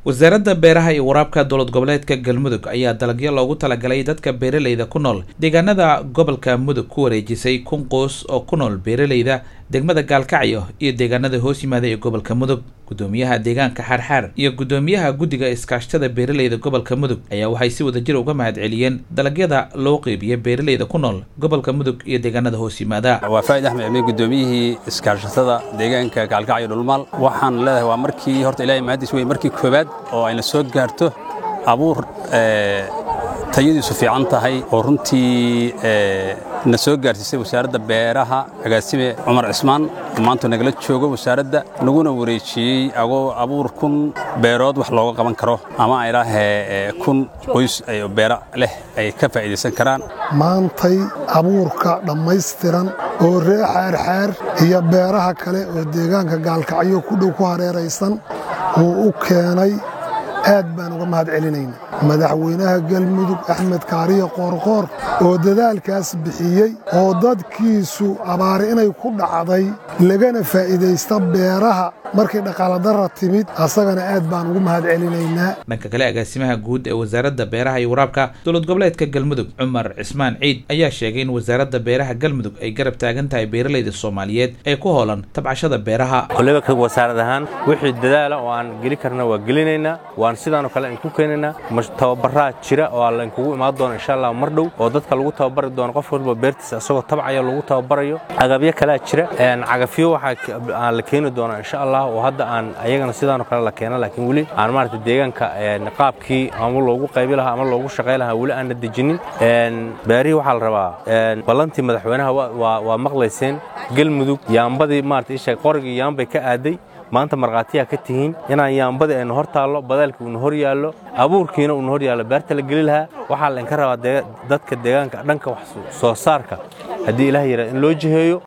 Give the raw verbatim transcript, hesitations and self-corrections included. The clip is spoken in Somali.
wasaaradda beeraha iyo waraabka dowlad goboleedka Galmudug ayaa dalagyo loogu talagalay dadka beeraleyda ku nool deegaanada gobolka Mudug ku wareejisay kun qoys oo ku nool beeraleyda degmada Gaalkacyo iyo deegaanada hoos yimaada ee gobolka Mudug. gudoomiyaha deegaanka Xarxaar iyo gudoomiyaha guddiga iskaashtada beeraleyda gobolka Mudug ayaa waxay si wadajir uga mahadceliyeen dalagyada loo qeybiyo beeraleyda ku nool gobolka Mudug iyo deegaanada hoos yimaada. waa Faa'id Axmed Amiin gudoomiyihii iskaashtada deegaanka Gaalkacyo dhulmaal. waxaan leeyahay waa markii horta Ilaahay mahadiis way markii koobaad oo ay la soo gaarto abuur ee tayadiisu fiican tahay oo runtii ee na soo gaarsiisay wasaaradda beeraha agaasime Cumar Cismaan maanta nagala joogo wasaaradda naguna wareejiyay agoo abuur kun beerood wax looga qaban karo ama ay ilaahay kun qoys ay beera leh ay ka faa'iideysan karaan. maantay abuurka dhammaystiran oo reer Xarxaar iyo beeraha kale oo deegaanka Gaalkacyo ku dhow ku hareeraysan oo u keenay aad baan uga mahadcelinaynaa madaxweynaha Galmudug Axmed Kaariye Qoorqoor oo dadaalkaas bixiyay oo dadkiisu abaar inay ku dhacday lagana faa'iideysta beeraha markii dhaqaale darro timid asagana aad baan uga mahadcelinaynaa. dhanka kale agaasimaha guud ee wasaaradda beeraha iyo waraabka dowlad goboleedka Galmudug Cumar Cismaan Ciid ayaa sheegay in wasaaradda beeraha Galmudug ay garab taagan tahay beeraleyda Soomaaliyeed ee ku hoolan tabcashada beeraha. kulliba ka wasaaradahan wixii dadaal oo aan gali karna waa gelinaynaa waan sidaan kale in ku keenana tababarra jira oo aan kugu imaan doono insha Allah mar dhow oo dadka lagu tababari doono qof walba beertiisa asagoo tabcaya lagu tababarayo agabyo kala jira een cagafyo waxa aan la keeni doono insha Allah oo hadda aan ayagana sidaan kale la keenay laakiin wali aan maartay deegaanka een qaabkii ama loogu qaybi lahaa ama loogu shaqeyn lahaa wali aan dejinin een beeri waxa la rabaa een balantii madaxweynaha waa waa maqlayseen Galmudug yaambadii maartay isha qorigii yaambay ka aaday maanta marqaatiya ka tihiin inaan yaambada ee hor taalo badalkii uu hor yaalo abuurkiina uu hor yaalo beerta la gali lahaa waxa la in ka rabaa dadka deegaanka dhanka wax soo saarka hadii Ilaahay yiraahdo in loo jiheeyo